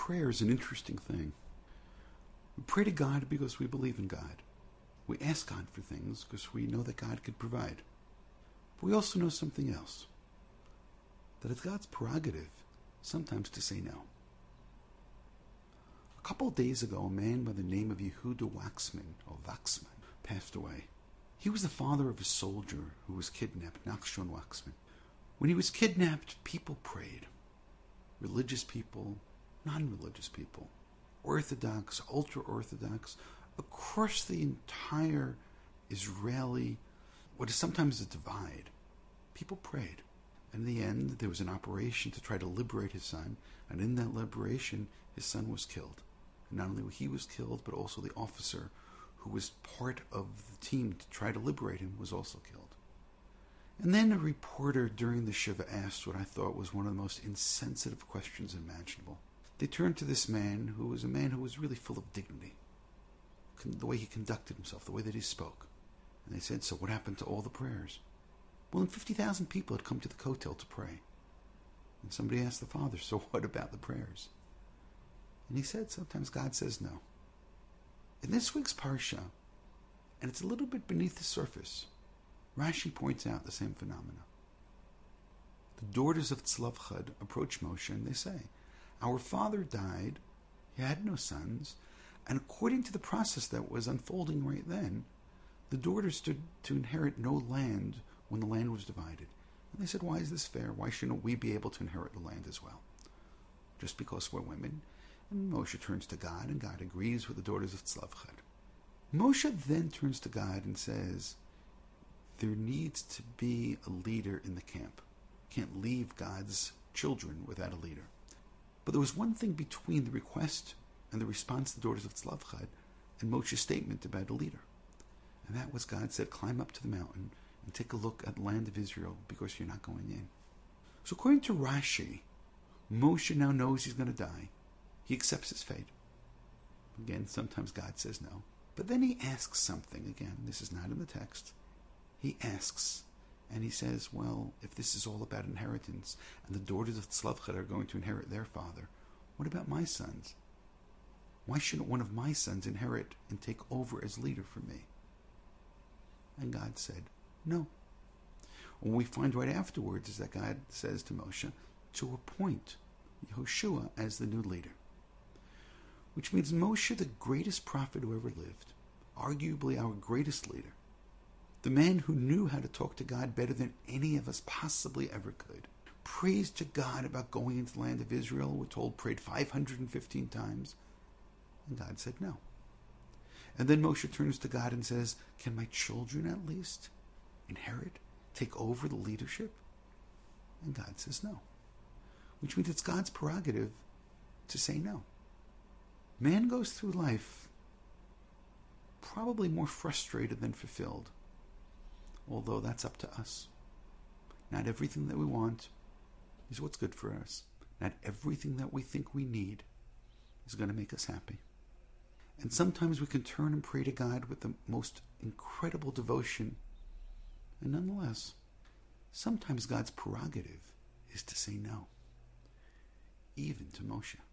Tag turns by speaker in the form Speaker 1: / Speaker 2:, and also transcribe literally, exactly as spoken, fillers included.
Speaker 1: prayer is an interesting thing. We pray to God because we believe in God. We ask God for things because we know that God could provide. But we also know something else. That it's God's prerogative sometimes to say no. A couple of days ago, a man by the name of Yehuda Waxman, or Waxman, passed away. He was the father of a soldier who was kidnapped, Nachshon Waxman. When he was kidnapped, people prayed. Religious people, non-religious people, Orthodox, ultra-Orthodox, across the entire Israeli, what is sometimes a divide, people prayed. And in the end, there was an operation to try to liberate his son, and in that liberation, his son was killed. And not only he was killed, but also the officer who was part of the team to try to liberate him was also killed. And then a reporter during the Shiva asked what I thought was one of the most insensitive questions imaginable. They turned to this man, who was a man who was really full of dignity, the way he conducted himself, the way that he spoke. And they said, so what happened to all the prayers? Well, and fifty thousand people had come to the Kotel to pray. And somebody asked the father, so what about the prayers? And he said, sometimes God says no. In this week's Parsha, and it's a little bit beneath the surface, Rashi points out the same phenomena. The daughters of Tzlavchad approach Moshe and they say, our father died, he had no sons, and according to the process that was unfolding right then, the daughters stood to inherit no land when the land was divided. And they said, why is this fair? Why shouldn't we be able to inherit the land as well? Just because we're women? And Moshe turns to God, and God agrees with the daughters of Tzlavchad. Moshe then turns to God and says, there needs to be a leader in the camp. You can't leave God's children without a leader. But there was one thing between the request and the response to the daughters of Tzlavchad and Moshe's statement about a leader. And that was God said, climb up to the mountain and take a look at the land of Israel because you're not going in. So according to Rashi, Moshe now knows he's going to die. He accepts his fate. Again, sometimes God says no. But then he asks something. Again, this is not in the text. He asks, and he says, well, if this is all about inheritance, and the daughters of Tzlavchad are going to inherit their father, what about my sons? Why shouldn't one of my sons inherit and take over as leader for me? And God said, no. What we find right afterwards is that God says to Moshe to appoint Yehoshua as the new leader. Which means Moshe, the greatest prophet who ever lived, arguably our greatest leader, the man who knew how to talk to God better than any of us possibly ever could, praised to God about going into the land of Israel, we're told prayed five hundred fifteen times, and God said no. And then Moshe turns to God and says, can my children at least inherit, take over the leadership? And God says no. Which means it's God's prerogative to say no. Man goes through life probably more frustrated than fulfilled, although that's up to us. Not everything that we want is what's good for us. Not everything that we think we need is going to make us happy. And sometimes we can turn and pray to God with the most incredible devotion, and nonetheless, sometimes God's prerogative is to say no, even to Moshe.